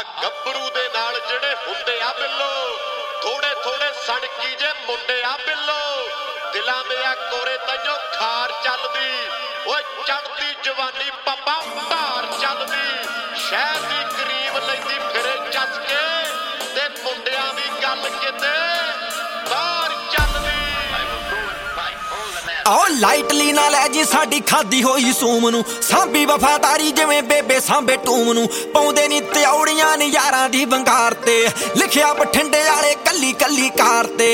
ਗੱਭਰੂ ਦੇ ਨਾਲ ਜਿਹੜੇ ਹੁੰਦੇ ਆ ਬਿੱਲੋ ਥੋੜੇ ਥੋੜੇ ਸੜਕੀ ਜੇ ਮੁੰਡੇ ਆ ਬਿੱਲੋ ਦਿਲਾਂ ਦੇ ਆ ਕੋਰੇ ਤੈਨੂੰ ਖਾਰ ਚੱਲਦੀ ਓਏ ਚੜਦੀ ਜਵਾਨੀ ਪੱਪਾ ਭਾਰ ਚੱਲਦੀ ਸ਼ਹਿਰ ਦੀ ਕਰੀਮ ਲੈਂਦੀ ਫਿਰੇ ਚੱਸ ਕੇ ਤੇ ਮੁੰਡਿਆਂ ਦੀ ਗੱਲ ਕਿਤੇ ਬਾਹਰ ਚੱਲਦੀ ਆਓ ਲਾਈਟਲੀ ਨਾ ਲੈ ਜੀ ਸਾਡੀ ਖਾਦੀ ਹੋਈ ਸੂਮ ਨੂੰ ਸਾਂਭੀ ਵਫਾਦਾਰੀ ਜਿਵੇਂ ਬੇਬੇ ਸਾਂਭੇ ਟੂਮ ਨੂੰ ਪਾਉਂਦੇ ਨੀ ਤਿਉੜੀਆਂ ਨੀ ਯਾਰਾਂ ਦੀ ਵੰਗਾਰ ਤੇ ਲਿਖਿਆ ਬਠਿੰਡੇ ਵਾਲੇ ਕੱਲੀ ਕੱਲੀ ਕਾਰ ਤੇ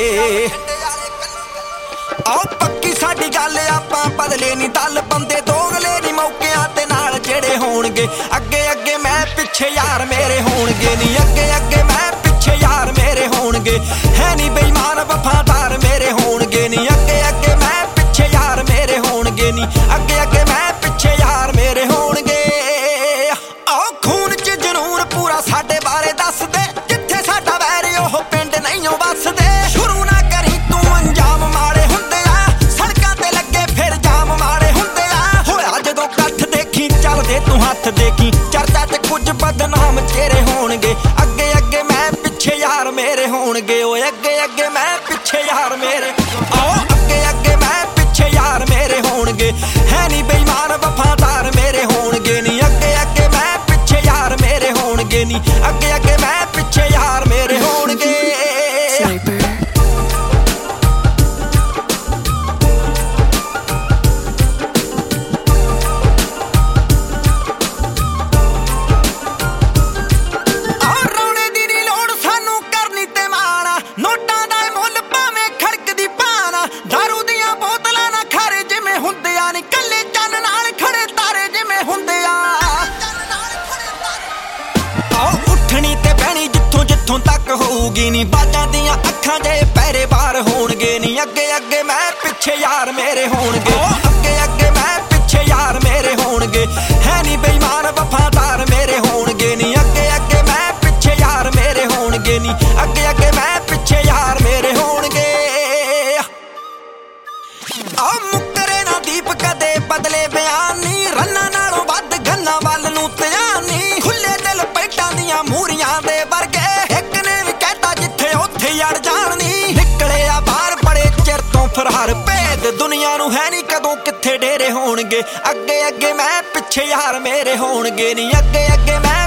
ਆਓ ਪੱਕੀ ਸਾਡੀ ਗੱਲ ਆਪਾਂ ਬਦਲੇ ਨੀ ਦਲ ਬੰਦੇ ਦੋਗਲੇ ਨੀ ਮੌਕਿਆਂ ਤੇ ਨਾਲ ਜਿਹੜੇ ਹੋਣਗੇ ਅੱਗੇ ਅੱਗੇ ਮੈਂ ਪਿੱਛੇ ਯਾਰ ਮੇਰੇ ਹੋਣਗੇ ਨੀ ਅੱਗੇ ਅੱਗੇ ਮੈਂ ਪਿੱਛੇ ਯਾਰ ਮੇਰੇ ਹੋਣਗੇ ਹੈ ਨੀ ਬੇਈਮਾਨ ਵਫਾਦਾਰ ਮੇਰੇ ਹੋਣਗੇ ਨੀ ਅੱਗੇ ਅੱਗੇ ਮੈਂ ਪਿੱਛੇ ਯਾਰ ਮੇਰੇ ਹੋਣਗੇ ਨੀ ਅੱਗੇ ਅੱਗੇ ਮੈਂ ਪਿੱਛੇ ਯਾਰ ਮੇਰੇ ਹੋਣਗੇ ਆਓ ਖੂਨ 'ਚ ਜਨੂਨ ਪੂਰਾ ਸਾਡੇ ਬਾਰੇ ਦੱਸ ਦੇ ਜਿੱਥੇ ਸਾਡਾ ਵੈਰ ਉਹ ਪਿੰਡ ਨਹੀਂ ਓ ਵੱਸਦੇ ਸ਼ੁਰੂ ਨਾ ਕਰੀ ਤੂੰ ਅੰਜਾਮ ਮਾੜੇ ਹੁੰਦੇ ਆ ਸੜਕਾਂ ਤੇ ਲੱਗੇ ਫਿਰ ਜਾਮ ਮਾੜੇ ਹੁੰਦੇ ਆ ਹੋਇਆ ਜਦੋਂ ਇਕੱਠ ਦੇਖੀ ਚੱਲਦੇ ਤੂੰ ਹੱਥ ਦੇਖੀ ਚਰਚਾ ਤੇ ਕੁਝ ਬਦਨਾਮ ਤੇਰੇ ਹੋਣਗੇ ਅੱਗੇ ਅੱਗੇ ਮੈਂ ਪਿੱਛੇ ਯਾਰ ਮੇਰੇ ਹੋਣਗੇ ਓਏ ਅੱਗੇ ਅੱਗੇ ਮੈਂ ਪਿੱਛੇ ਯਾਰ ਮੇਰੇ ਆਓ ਅੱਗੇ ਅੱਗੇ ਮੈਂ ਪਿੱਛੇ ਯਾਰ ਮੇਰੇ ਹੋਣਗੇ ਹੈ ਨੀ ਬੇਈਮਾਨ ਵਫਾਦਾਰ ਮੇਰੇ ਹੋਣਗੇ ਨੀ ਅੱਗੇ ਅੱਗੇ ਮੈਂ ਪਿੱਛੇ ਯਾਰ ਮੇਰੇ ਹੋਣਗੇ ਨੀ ਅੱਗੇ ਅੱਗੇ ਮੈਂ ਪਿੱਛੇ ਯਾਰ ਮੇਰੇ ਹੋਣਗੇ ਤੱਕ ਹੋਊਗੀ ਨੀ ਬਾਜਾਂ ਦੀਆਂ ਅੱਖਾਂ ਦੇ ਪੈਰੇ ਬਾਰ ਹੋਣਗੇ ਨੀ ਅੱਗੇ ਅੱਗੇ ਮੈਂ ਪਿੱਛੇ ਯਾਰ ਮੇਰੇ ਹੋਣਗੇ ਅੱਗੇ ਅੱਗੇ ਮੈਂ ਪਿੱਛੇ ਯਾਰ ਮੇਰੇ ਹੋਣਗੇ ਹੈ ਨੀ ਬੇਈਮਾਨ ਵਫਾਦਾਰ ਮੇਰੇ ਹੋਣਗੇ ਨੀ ਅੱਗੇ ਅੱਗੇ ਮੈਂ ਪਿੱਛੇ ਯਾਰ ਮੇਰੇ ਹੋਣਗੇ ਨੀ ਅੱਗੇ ਅੱਗੇ ਮੈਂ ਪਿੱਛੇ ਯਾਰ ਮੇਰੇ ਹੋਣਗੇ ਆ ਮੁੱਕਰੇ ਨਾ ਦੀਪ ਕਦੇ ਬਦਲੇ ਬਿਆਨ ਨੀ ਰੰਨਾਂ ਨਾਲੋਂ ਵੱਧ ਗੰਨਾਂ ਵੱਲ ਨੂੰ ਧਿਆਨ ਨੀ ਖੁੱਲੇ ਦਿਲ ਪੈਟਾਂ ਦੀਆਂ ਮੂਰੀਆਂ ਦੇ ਵਰਗੇ ਯਾਰ ਜਾਣਨੀ ਨਿਕਲੇ ਆ ਬਾਹਰ ਬੜੇ ਚਿਰ ਤੋਂ ਫਰਾਰ ਭੇਦ ਦੁਨੀਆ ਨੂੰ ਹੈ ਨੀ ਕਦੋਂ ਕਿੱਥੇ ਡੇਰੇ ਹੋਣਗੇ ਅੱਗੇ ਅੱਗੇ ਮੈਂ ਪਿੱਛੇ ਯਾਰ ਮੇਰੇ ਹੋਣਗੇ ਨੀ ਅੱਗੇ ਅੱਗੇ ਮੈਂ